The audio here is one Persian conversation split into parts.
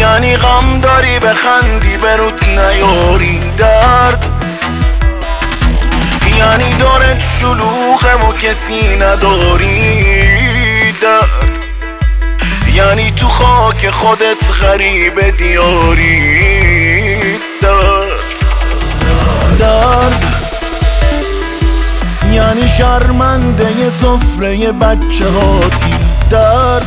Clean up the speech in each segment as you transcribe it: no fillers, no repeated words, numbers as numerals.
یعنی غم داری بخندی برود نیاری درد، یعنی دارت شلوغه و کسی نداری درد، یعنی تو خاک خودت غریب دیاری درد، یعنی شرمنده سفره بچه هاتی درد،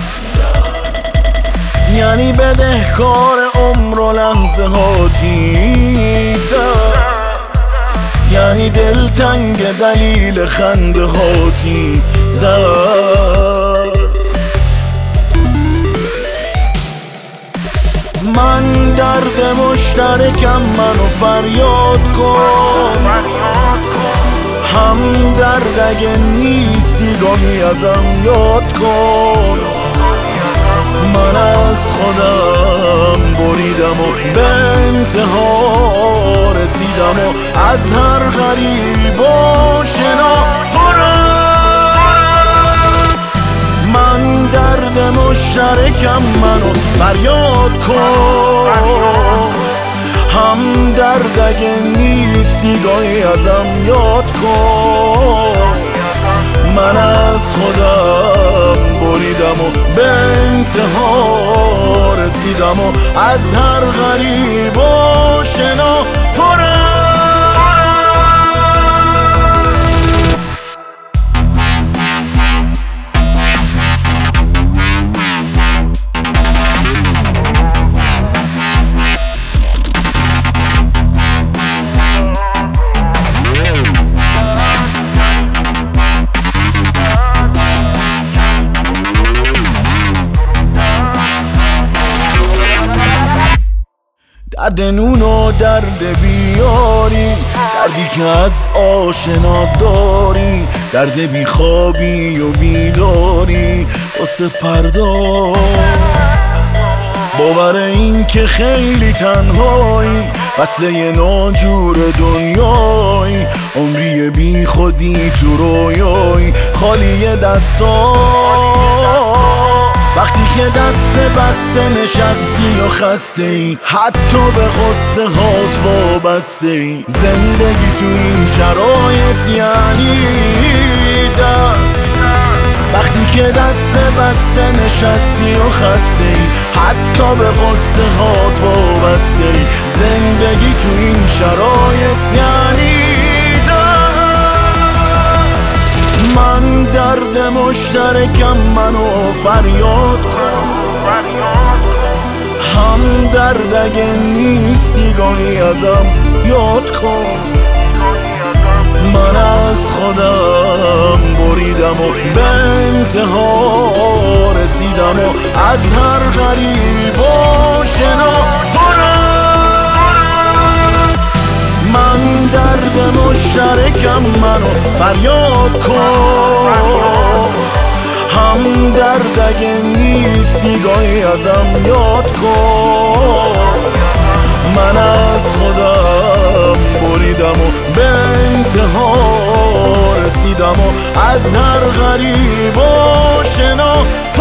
یعنی بدهکار عمر و لحظه هاتی درد، یعنی دلتنگ دلیل خنده هاتی درد. من درد مشترکم، منو فریاد کن، هم درد اگه نیستی گاهی ازم یاد کن. من از خودم بریدم و به انتها رسیدم و از هر غریب و شنا من درد مشترکم، منو فریاد کن، هم درد اگه نیستی گاهی ازم یاد کن. من از خودم بریدم و به انتها رسیدم و از هر غریب و شنا درد نون و درد بیاری، دردی که از آشنا داری، درد بیخوابی و بیداری واسه فردا، باور این که خیلی تنهایی، وصله ناجور دنیایی، عمری بی خودی تو رویایی، خالی دستا وقتی که دست بسته نشستی و خسته ای، حتی به غصه هات وابسته ای. زندگی تو این شرایط یعنی درد، وقتی که دست بسته نشستی و خسته ای، حتی به غصه هات وابسته ای. زندگی تو این شرایط یعنی من درد مشترکم، منو فریاد کن، هم درد اگه نیستی گاهی ازم یاد کن. من از خودم بریدم و به انتها رسیدم و از هر غریب و شنا من درد مشترکم، منو فریاد کن، هم درد اگه نیستی گاهی ازم یاد کن. من از خودم بریدم و به انتها رسیدم و از هر غریب و شنا